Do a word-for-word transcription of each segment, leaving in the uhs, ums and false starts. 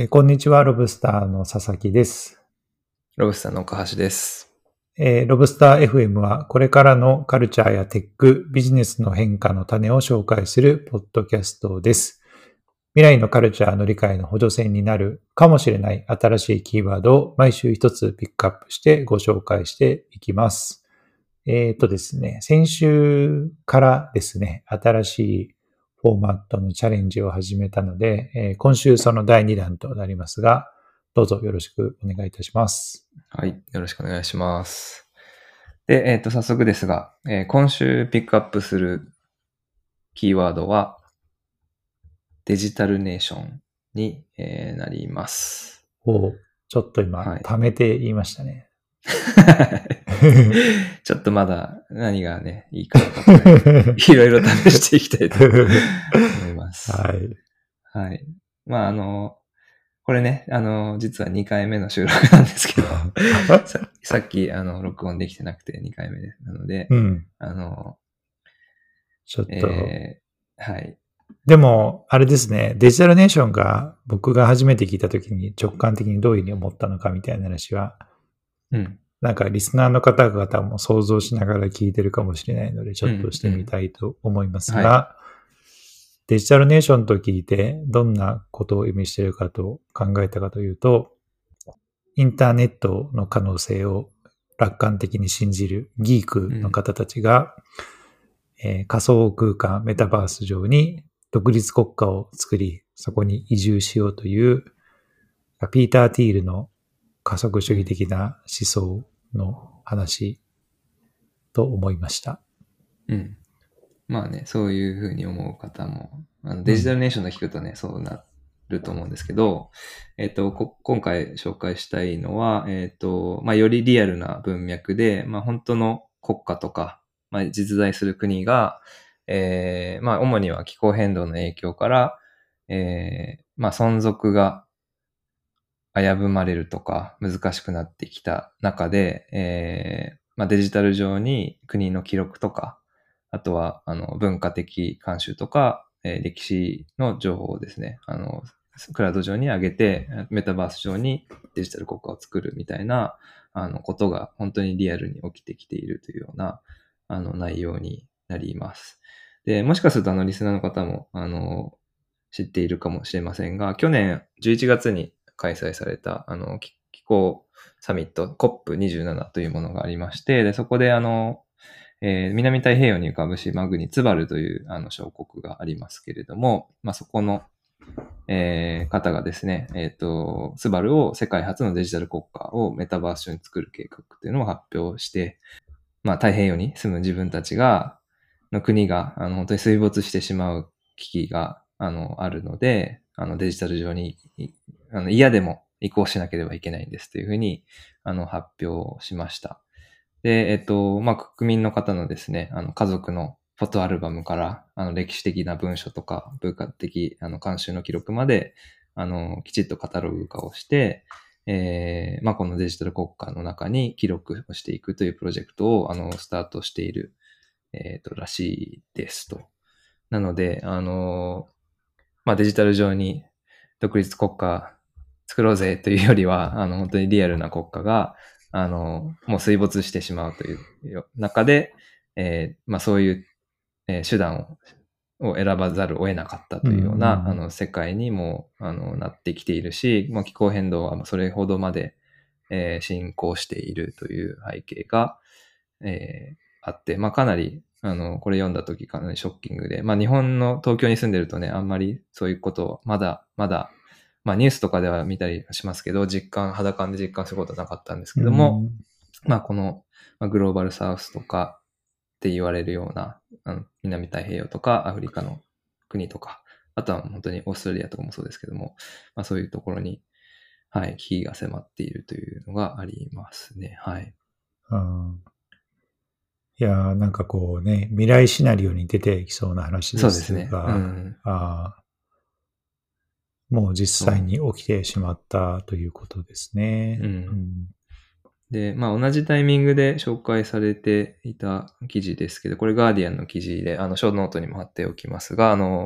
ーこんにちは、ロブスターの佐々木です。 ロブスターの岡橋です。 えーロブスター エフエム はこれからのカルチャーやテック、ビジネスの変化の種を紹介するポッドキャストです。未来のカルチャーの理解の補助線になるかもしれない新しいキーワードを毎週一つピックアップしてご紹介していきます。えっとですね、先週からですね、新しいフォーマットのチャレンジを始めたので、えー今週そのだいにだんとなりますが、どうぞよろしくお願いいたします。 はい。よろしくお願いします。で、えっと、早速ですが、えー今週ピックアップするキーワードは、デジタルネーションに、えーなります。 おちょっと今、 はい。 貯めて言いましたね。 ちょっとまだ何がね、いいか分かってないので、いろいろ試していきたいと思います。 はい。 はい。まあ、あの、これね、あの、実はにかいめの収録なんですけど、ささっき、あの、録音できてなくてにかいめです。なので、 うん。 あの、 ちょっと、 えーはい。 でも、あれですね、デジタルネーションが僕が初めて聞いたときに直感的にどういうふうに思ったのかみたいな話は、 うん。 なんかリスナーの方々も想像しながら聞いてるかもしれないので、ちょっとしてみたいと思いますが、 はデジタルネーションと聞いてどんなことを意味しているかと考えたかというと、インターネットの可能性を楽観的に信じるギークの方たちが、えー仮想空間メタバース上に独立国家を作り、そこに移住しようという、ピーター・ティールの加速主義的な思想の話と思いました。 うん。まあね、そういうふうに思う方も、あのデジタルネーションの聞くとね、そうなると思うんですけど、えっと、こ今回紹介したいのは、えっと、まあ、よりリアルな文脈で、まあ、本当の国家とか、まあ、実在する国が、えー、まあ、主には気候変動の影響から、えー、まあ、存続が危ぶまれるとか難しくなってきた中で、えーまあ、デジタル上に国の記録とか、あとはあの文化的慣習とか、えー歴史の情報をですね、あのクラウド上に上げて、メタバース上にデジタル国家を作るみたいなあのことが本当にリアルに起きてきているというようなあの内容になります。で、もしかするとあのリスナーの方もあの知っているかもしれませんが、去年じゅういちがつに開催された、あの、気気候サミット コップにじゅうなな というものがありまして、で、そこであの、えー南太平洋に浮かぶ島国ツバルというあの小国がありますけれども、まあ、そこの、えー方がですね、えっ、と、ツバルを世界初のデジタル国家をメタバース上に作る計画っていうのを発表して、まあ、太平洋に住む自分たちが、の国が、あの、本当に水没してしまう危機が、あの、あるので、あの、デジタル上に、いあの、嫌でも移行しなければいけないんですというふうに、あの、発表しました。で、えっと、まあ、国民の方のですね、あの、家族のフォトアルバムから、あの、歴史的な文書とか、文化的、あの、慣習の記録まで、あの、きちっとカタログ化をして、えー、まあ、このデジタル国家の中に記録をしていくというプロジェクトを、あの、スタートしている、えっと、らしいですと。なので、あの、まあ、デジタル上に独立国家作ろうぜというよりは、あの、本当にリアルな国家が、あの、もう水没してしまうという中で、えーまあ、そういう、えー手段を、を選ばざるを得なかったというような、 うんあの、世界にも、あの、なってきているし、まあ、気候変動はそれほどまで、えー進行しているという背景が、えーあって、まあ、かなり、あの、これ読んだ時かなりショッキングで、まあ、日本の東京に住んでるとね、あんまりそういうことを、まだ、まだ、まあ、ニュースとかでは見たりしますけど、実感、肌感で実感することはなかったんですけども、 うんまあ、この、まあ、グローバルサウスとかって言われるような、あの南太平洋とかアフリカの国とか、あとは本当にオーストラリアとかもそうですけども、まあ、そういうところに、はい、危機が迫っているというのがありますね。はい。 うんいやー、なんかこうね、未来シナリオに出てきそうな話でそうですね。 すが、 うん。 あーもう実際に起きてしまったということですね。 うんうんで、まあ同じタイミングで紹介されていた記事ですけど、これガーディアンの記事で、あの、ショーノートにも貼っておきますが、あの、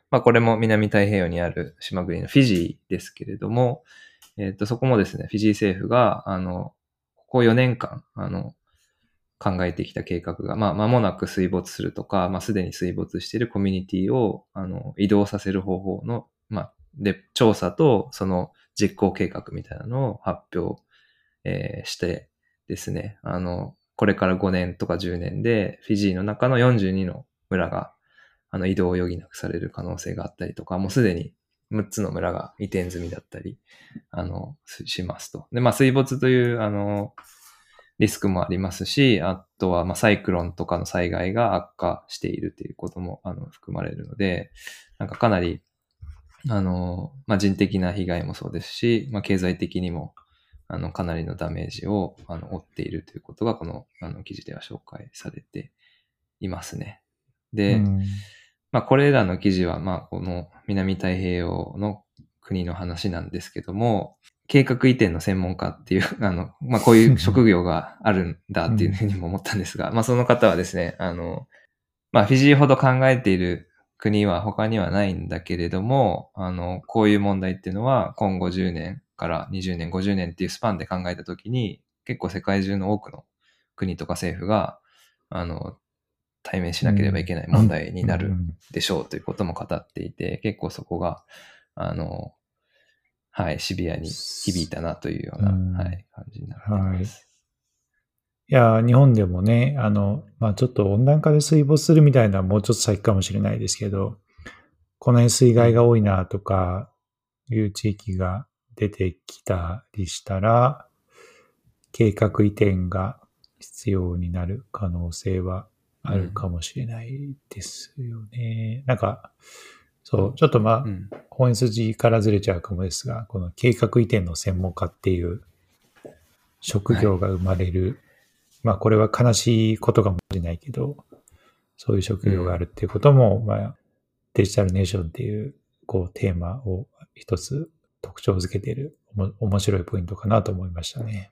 まあこれも南太平洋にある島国のフィジーですけれども、えっと、そこもですね、フィジー政府が、あの、ここよねんかん、あの、考えてきた計画が、まあ、間もなく水没するとか、まあ、すでに水没しているコミュニティを、あの、移動させる方法の、まあ、で、調査と、その実行計画みたいなのを発表、えーしてですね、あの、これからごねんとかじゅうねんで、フィジーの中のよんじゅうにの村が、あの、移動を余儀なくされる可能性があったりとか、もうすでにむっつの村が移転済みだったり、あの、しますと。で、まあ、水没という、あの、リスクもありますし、あとは、まあ、サイクロンとかの災害が悪化しているということも、あの、含まれるので、なんかかなり、あの、まあ、人的な被害もそうですし、まあ、経済的にも、あの、かなりのダメージを、あの、負っているということが、この、あの、記事では紹介されていますね。で、 うんまあ、これらの記事は、まあ、この南太平洋の国の話なんですけども、計画移転の専門家っていう、あの、まあ、こういう職業があるんだっていうふうにも思ったんですが、まあ、その方はですね、あの、まあ、フィジーほど考えている国は他にはないんだけれども、あの、こういう問題っていうのは今後じゅうねんからにじゅうねん、ごじゅうねんっていうスパンで考えたときに、結構世界中の多くの国とか政府が、あの、対面しなければいけない問題になるでしょうということも語っていて、結構そこが、あの、はい、シビアに響いたなというような、 うんはい、感じになっています。 いや、日本でもね、あの、まあちょっと温暖化で水没するみたいなのはもうちょっと先かもしれないですけど、この辺水害が多いなとかいう地域が出てきたりしたら、計画移転が必要になる可能性はあるかもしれないですよね。うん、なんか、そう、ちょっとまあ、うん、本筋からずれちゃうかもですが、この計画移転の専門家っていう職業が生まれる、はい、まあこれは悲しいことかもしれないけど、そういう職業があるっていうことも、うん、まあデジタルネーションっていうこうテーマを一つ特徴づけている面白いポイントかなと思いましたね。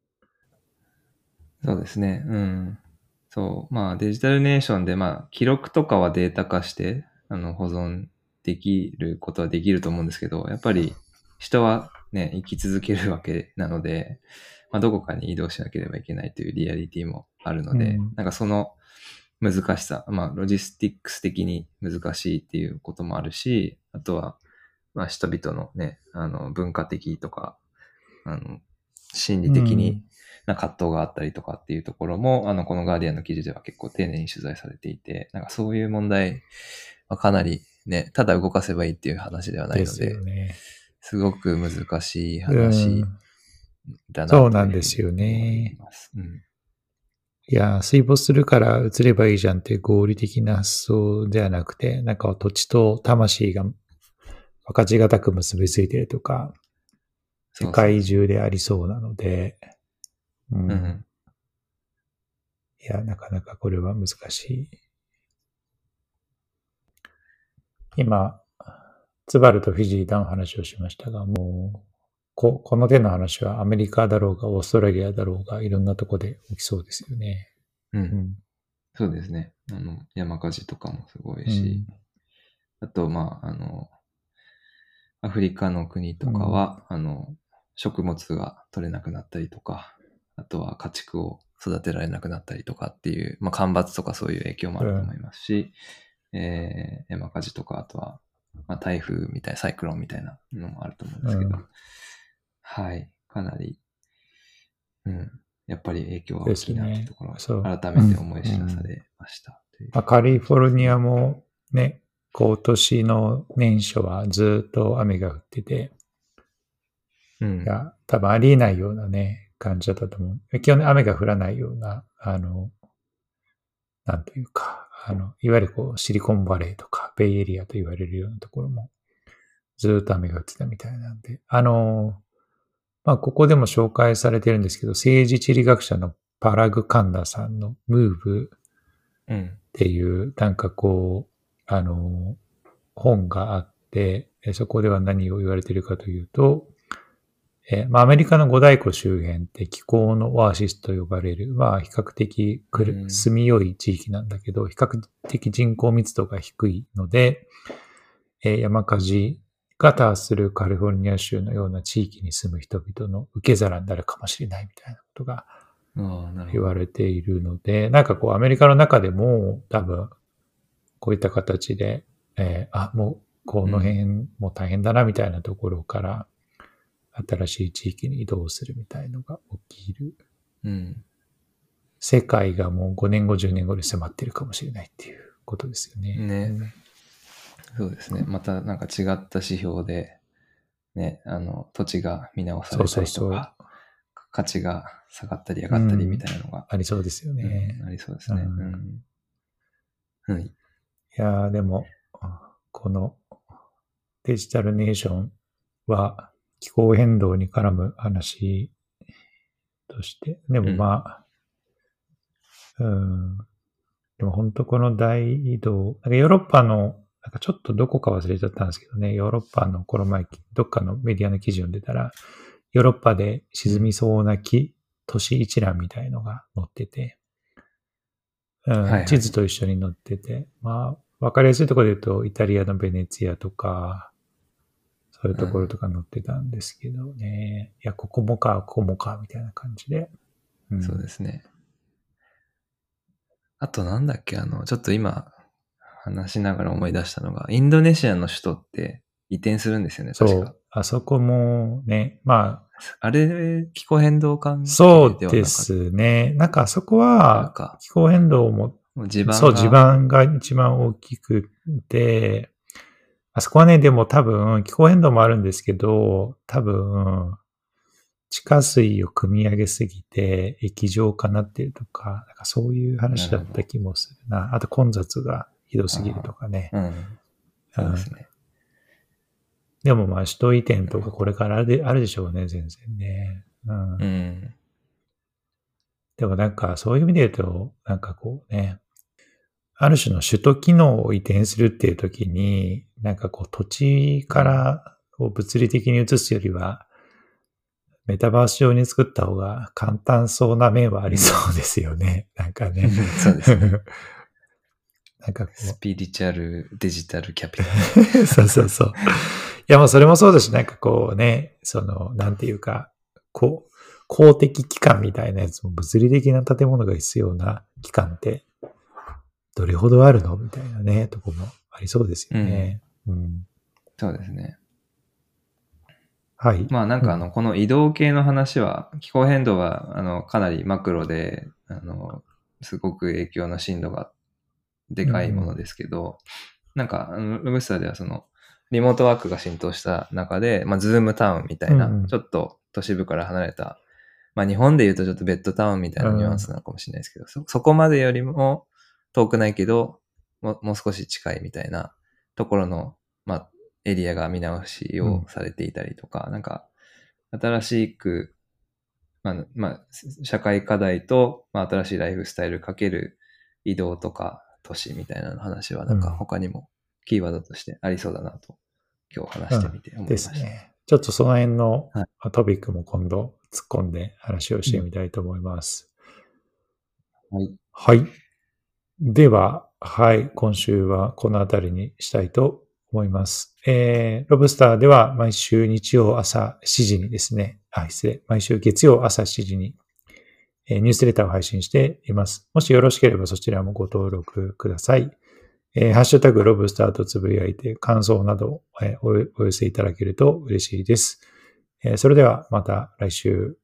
そうですね。うん。そう。まあデジタルネーションでまあ記録とかはデータ化してあの保存できることはできると思うんですけど、やっぱり人はね、生き続けるわけなので、まあ、どこかに移動しなければいけないというリアリティもあるので、うん、なんかその難しさ、まあロジスティックス的に難しいっていうこともあるし、あとは、まあ人々のね、あの文化的とか、あの心理的にな葛藤があったりとかっていうところも、うん、あのこのガーディアンの記事では結構丁寧に取材されていて、なんかそういう問題はかなりね、ただ動かせばいいっていう話ではないので、ですよね、すごく難しい話だなというふうに思います。そうなんですよね。うん、 いや、水没するから移ればいいじゃんっていう合理的な発想ではなくて、なんか土地と魂が分かちがたく結びついているとか、世界中でありそうなので、うん、うん、いや、なかなかこれは難しい。今、ツバルとフィジーの話をしましたが、もう、こ, この手の話はアメリカだろうが、オーストラリアだろうが、いろんなとこで起きそうですよね。 うん。うん、そうですね。あの、山火事とかもすごいし、うん、あと、まあ、あの、アフリカの国とかは、うん、あの、食物が取れなくなったりとか、あとは家畜を育てられなくなったりとかっていう、まあ、干ばつとかそういう影響もあると思いますし、うん、えー、山火事とか、あとは、まあ、台風みたいな、サイクロンみたいなのもあると思うんですけど、うん、はい、かなり、うん、やっぱり影響は大きいなというところを改めて思い知らされました。 うんうん、まあ、カリフォルニアもね、今年の年初はずっと雨が降ってて、うん、いや、多分ありえないようなね、感じだったと思う。基本に雨が降らないような、あの、なんというか、あの、いわゆるこう、シリコンバレーとか、ベイエリアと言われるようなところも、ずっと雨が降ってたみたいなんで、あの、まあ、ここでも紹介されてるんですけど、政治地理学者のパラグカンダさんのムーブっていう、うん、なんかこう、あの、本があって、そこでは何を言われているかというと、えまあ、アメリカの五大湖周辺って気候のオアシスと呼ばれる、まあ、比較的住みよい地域なんだけど、比較的人口密度が低いので、 えー山火事が多発するカリフォルニア州のような地域に住む人々の受け皿になるかもしれないみたいなことがああ、なるほ言ど。 われているので、なんかこうアメリカの中でも多分こういった形で、えーあ、もうこの辺もう大変だなみたいなところから新しい地域に移動するみたいのが起きる。 うん。 世界がもうごねんご、じゅうねんごで迫っているかもしれないっていうことですよね。 ね。そうですね。またなんか違った指標で、ね、あの、土地が見直されたりとか、 そうそうそう価値が下がったり上がったりみたいなのが、 ありそうですよね。 うんありそうですね。 ううんん。はい。 いやーでも、このデジタルネーションは気候変動に絡む話として、でもまあ、うん、でも本当この大移動、なんかヨーロッパの、なんかちょっとどこか忘れちゃったんですけどね、ヨーロッパのこの前、どっかのメディアの記事読んでたら、ヨーロッパで沈みそうな木、都市一覧みたいのが載ってて、うんはいはい地図と一緒に載ってて、まあ、わかりやすいところで言うと、イタリアのベネツィアとか、そういうところとか載ってたんですけどね、いや、ここもか、ここもか、みたいな感じで。んそうですね。あとなんだっけ、あの、ちょっと今話しながら思い出したのが、インドネシアの首都って移転するんですよね、確かそう。。あそこもね、まあ、 あれ、気候変動関係そうでではなかった。 すね。なんかあそこなんはか、 気候変動も、 もう地盤が。 そう、地盤が一番大きくて、あそこはね、でも多分気候変動もあるんですけど、多分地下水を汲み上げすぎて液状化になってるとか、なんかそういう話だった気もするな。あと混雑がひどすぎるとかね。 うん。そうですね。 でもまあ首都移転とかこれからあるであるでしょうね、全然ね。うんうん。 でもなんかそういう意味で言うと、なんかこうね、ある種の首都機能を移転するっていう時に、なんかこう土地からこう物理的に移すよりは、メタバース上に作った方が簡単そうな面はありそうですよね。なんかね。 そうですね。 なんかこスピリチュアルデジタルキャピタう。そうそうそう。いやもうそれもそうだし、なんかこうね、その、なんていうか、こう、公的機関みたいなやつも物理的な建物が必要な機関って、どれほどあるのみたいなね、とこもありそうですよね。うん。 そうですね。 はい。 まあなんかあの、この移動系の話は、気候変動は、あの、かなりマクロで、あの、すごく影響の深度がでかいものですけど、なんか、あのロブスターではその、リモートワークが浸透した中で、まあ、ズームタウンみたいな、 うんうんちょっと都市部から離れた、まあ、日本で言うとちょっとベッドタウンみたいなニュアンスなのかもしれないですけど、そ、そこまでよりも遠くないけど、ももう少し近いみたいなところの、まあ、エリアが見直しをされていたりとか、なんか、新しく、まあ、まあ、社会課題と、まあ、新しいライフスタイルかける移動とか都市みたいな話は、なんか他にもキーワードとしてありそうだなと、今日話してみて思いまでした。 すね。ちょっとその辺のはいトピックも今度突っ込んで話をしてみたいと思います。 はい。 はい。では、はい、今週はこのあたりにしたいと思います。えー、ロブスターでは毎週日曜朝しちじにですね、あ、失礼、毎週月曜朝しちじに、えーニュースレターを配信しています。もしよろしければそちらもご登録ください。えーハッシュタグロブスターとつぶやいて感想など、えーおお寄せいただけると嬉しいです。えーそれではまた来週